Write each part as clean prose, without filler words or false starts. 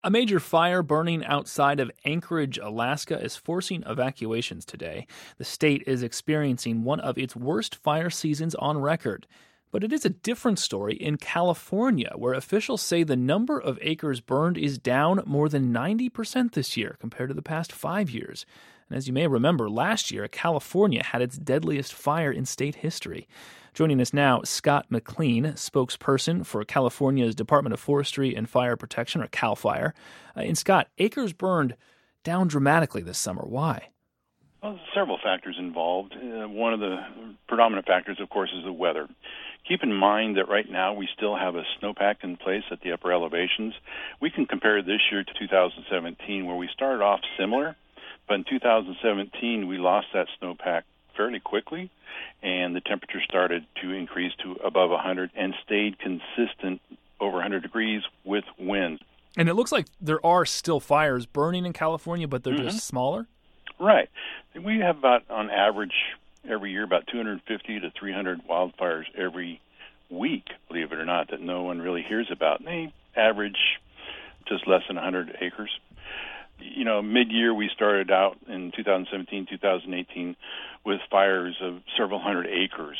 A major fire burning outside of Anchorage, Alaska, is forcing evacuations today. The state is experiencing one of its worst fire seasons on record. But it is a different story in California, where officials say the number of acres burned is down more than 90% this year compared to the past 5 years. And as you may remember, last year, California had its deadliest fire in state history. Joining us now, Scott McLean, spokesperson for California's Department of Forestry and Fire Protection, or CAL FIRE. And Scott, acres burned down dramatically this summer. Why? Well, there's several factors involved. One of the predominant factors, of course, is the weather. Keep in mind that right now we still have a snowpack in place at the upper elevations. We can compare this year to 2017, where we started off similar, but in 2017 we lost that snowpack fairly quickly, and the temperature started to increase to above 100 and stayed consistent over 100 degrees with winds. And it looks like there are still fires burning in California, but they're just smaller? Right. We have about, on average, every year, about 250 to 300 wildfires every week, believe it or not, that no one really hears about. And they average just less than 100 acres. You know, mid-year we started out in 2017, 2018 with fires of several hundred acres.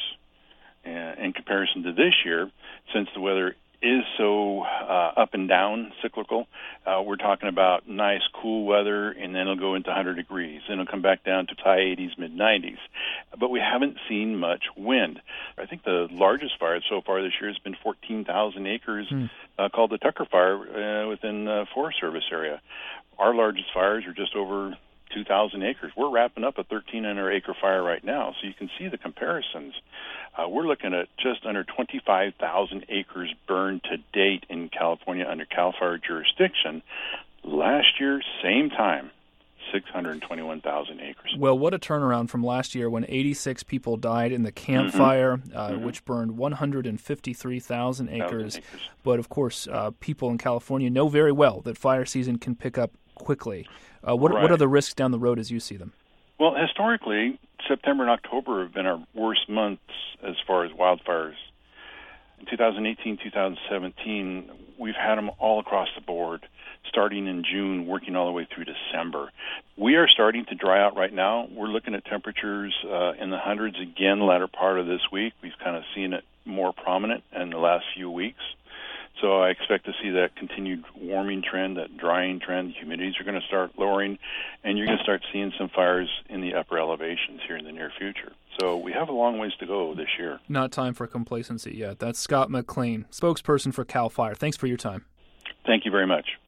In comparison to this year, since the weather is so up and down, cyclical, we're talking about nice, cool weather, and then it'll go into 100 degrees. Then it'll come back down to high 80s, mid 90s. But we haven't seen much wind. I think the largest fire so far this year has been 14,000 acres, called the Tucker Fire within the Forest Service area. Our largest fires are just over 2,000 acres. We're wrapping up a 1,300-acre fire right now, so you can see the comparisons. We're looking at just under 25,000 acres burned to date in California under CAL FIRE jurisdiction. Last year, same time, 621,000 acres. Well, what a turnaround from last year when 86 people died in the Camp Fire, which burned 153,000 acres. But, of course, people in California know very well that fire season can pick up quickly. What are the risks down the road as you see them? Well, historically, September and October have been our worst months as far as wildfires. In 2018, 2017, we've had them all across the board, starting in June, working all the way through December. We are starting to dry out right now. We're looking at temperatures in the hundreds again the latter part of this week. We've kind of seen it more prominent in the last few weeks. So I expect to see that continued warming trend, that drying trend. Humidities are going to start lowering, and you're going to start seeing some fires in the upper elevations here in the near future. So we have a long ways to go this year. Not time for complacency yet. That's Scott McLean, spokesperson for CAL FIRE. Thanks for your time. Thank you very much.